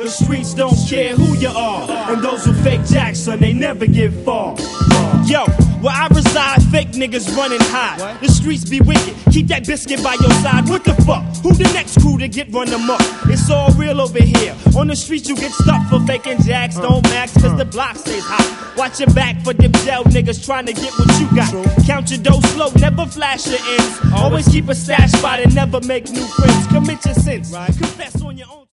the streets don't care who you are. And those who fake Jackson, they never get far. Yo, where I reside, fake niggas running high. The streets be wicked, keep that biscuit by your side. What the fuck? Who the next crew to get run amok? It's all real over here. On the streets you get stuck for faking jacks. Don't max cause the block stays hot. Watch your back for them jail niggas trying to get what you got. Count your dough slow, never flash your ends. Always keep a stash spot and never make new friends. Commit your sins, confess on your own.